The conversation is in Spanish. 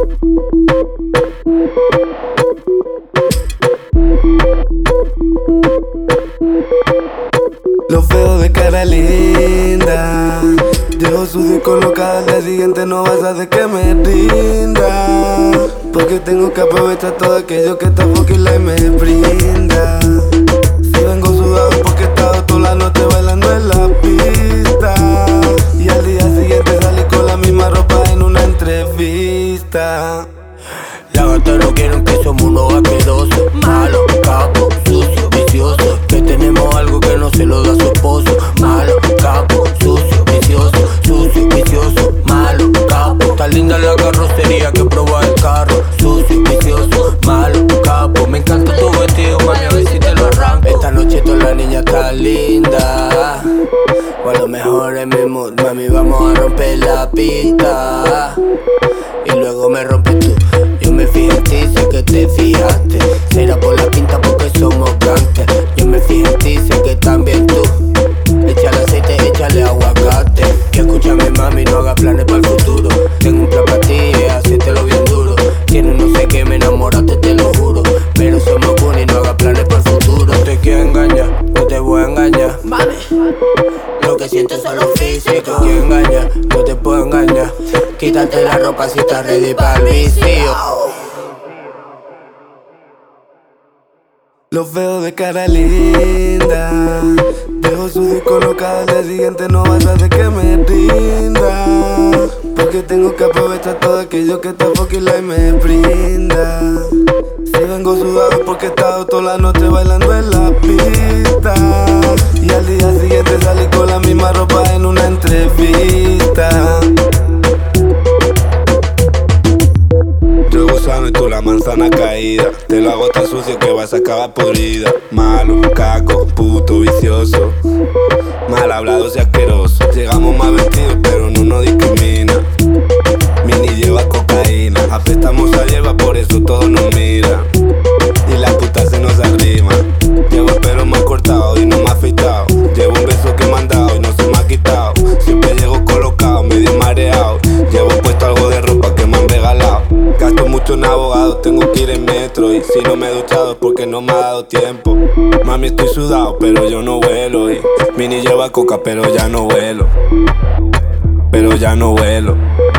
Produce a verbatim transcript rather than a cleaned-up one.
Lo feo de cara linda, llevo sucio y colocada, al día siguiente no vas a hacer que me rinda, porque tengo que aprovechar todo aquello que esta fucking life me brinda. Si vengo sudado porque he estado toda la noche bailando en la pista, y al día siguiente salí con la misma ropa en una entrevista. La gata no quieren que somos unos asquerosos, malos, capos, sucios, viciosos, que tenemos algo que no se lo da su esposo. Malo, capo, sucio, vicioso, sucio, vicioso, malo, capo. Tan linda la carrocería que proba el carro. Sucio, vicioso, malo, capo. Me encanta tu vestido, mami, a ver si te lo arranco. Esta noche toda la niña está linda, o a lo mejor es mi mood, mami, vamos a romper la pista y luego me rompes tú. Yo me fijé en ti, sé que te fijaste. Será por la pinta porque somos gangsters. Yo me fijé en ti, sé que también tú. Échale aceite, échale aguacate. Y escúchame mami, no hagas planes para el futuro. Tengo un plan para ti, es hacértelo bien duro. Tienes no sé qué, me enamoraste, te lo juro. Pero somos buenos y no hagas planes para el futuro. Te quiero engañar, no te voy a engañar, mami. Lo que siento es solo físico. Te quiero engañar, no te puedo engañar. Quítate la ropa si estás ready para el vicio. Lo feo de cara linda, dejo sucio y colocada, al día siguiente no vas a hacer que me rinda, porque tengo que aprovechar todo aquello que esta fucking life me brinda. Si vengo sudado porque he estado toda la noche bailando en la pista, y al día siguiente salí con la misma ropa en una entrevista. Yo gusano y tú la manzana caída. Te lo hago tan sucio que vas a acabar podrida. Malo, caco, puto, vicioso, mal hablados y asqueroso. Llegamos más vestidos pero no nos discrimina. Mini lleva cocaína, apestamos a hierba, por eso todo nos mira. Y la puta se nos arrima. Llevo el pelo más cortado y no me ha afeitado. Llevo un beso que me han dado y no se me ha quitado. Siempre llego colocado, medio mareado. Llevo puesto algo de ropa que me han regalado. Gasto mucho en abogado, tengo que ir en metro. Y si no me he duchado es porque no me ha dado tiempo. Mami, estoy sudado pero yo no vuelo. Y Mini lleva coca pero ya no vuelo. Pero ya no vuelo.